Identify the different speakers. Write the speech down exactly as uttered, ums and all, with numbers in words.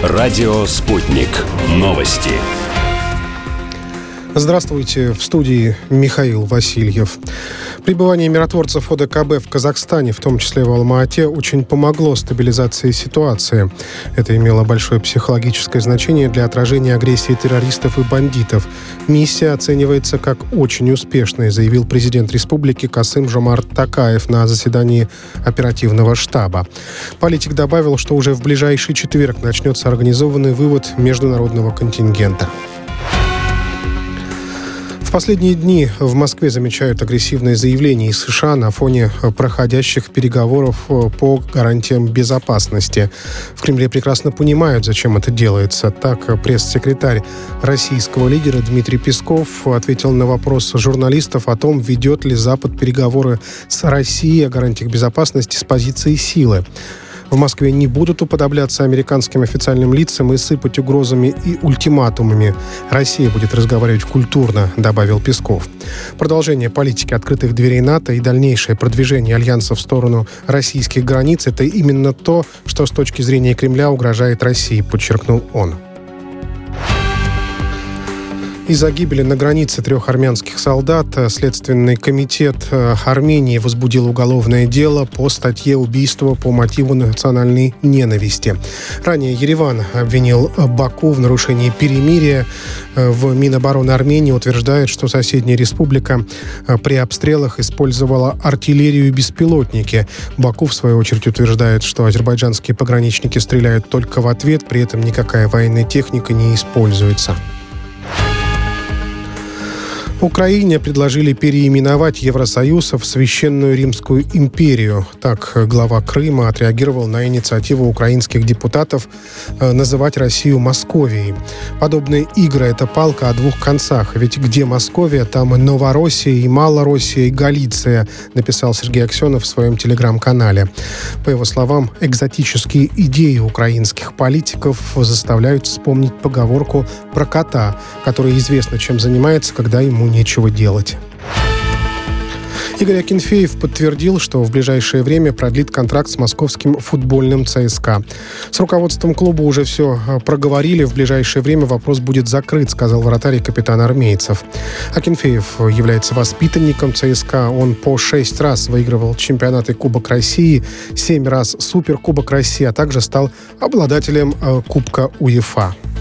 Speaker 1: Радио «Спутник». Новости.
Speaker 2: Здравствуйте, в студии Михаил Васильев. Пребывание миротворцев о дэ ка бэ в Казахстане, в том числе в Алма-Ате, очень помогло стабилизации ситуации. Это имело большое психологическое значение для отражения агрессии террористов и бандитов. Миссия оценивается как очень успешная, заявил президент республики Касым-Жомарт Токаев на заседании оперативного штаба. Политик добавил, что уже в ближайший четверг начнется организованный вывод международного контингента. В последние дни в Москве замечают агрессивные заявления из США на фоне проходящих переговоров по гарантиям безопасности. В Кремле прекрасно понимают, зачем это делается. Так, пресс-секретарь российского лидера Дмитрий Песков ответил на вопрос журналистов о том, ведет ли Запад переговоры с Россией о гарантиях безопасности с позиции силы. В Москве не будут уподобляться американским официальным лицам и сыпать угрозами и ультиматумами. Россия будет разговаривать культурно, добавил Песков. Продолжение политики открытых дверей НАТО и дальнейшее продвижение альянса в сторону российских границ – это именно то, что с точки зрения Кремля угрожает России, подчеркнул он. Из-за гибели на границе трех армянских солдат Следственный комитет Армении возбудил уголовное дело по статье «Убийство по мотиву национальной ненависти». Ранее Ереван обвинил Баку в нарушении перемирия. В Минобороны Армении утверждает, что соседняя республика при обстрелах использовала артиллерию и беспилотники. Баку, в свою очередь, утверждает, что азербайджанские пограничники стреляют только в ответ, при этом никакая военная техника не используется. Украине предложили переименовать Евросоюз в Священную Римскую империю. Так глава Крыма отреагировал на инициативу украинских депутатов называть Россию Московией. Подобные игры – это палка о двух концах. Ведь где Московия, там и Новороссия, и Малороссия, и Галиция, написал Сергей Аксенов в своем телеграм-канале. По его словам, экзотические идеи украинских политиков заставляют вспомнить поговорку про кота, который известно, чем занимается, когда ему нечего делать. Игорь Акинфеев подтвердил, что в ближайшее время продлит контракт с московским футбольным ЦСКА. С руководством клуба уже все проговорили. В ближайшее время вопрос будет закрыт, сказал вратарь и капитан армейцев. Акинфеев является воспитанником ЦСКА. Он по шесть раз выигрывал чемпионаты Кубок России, семь раз Суперкубок России, а также стал обладателем Кубка УЕФА.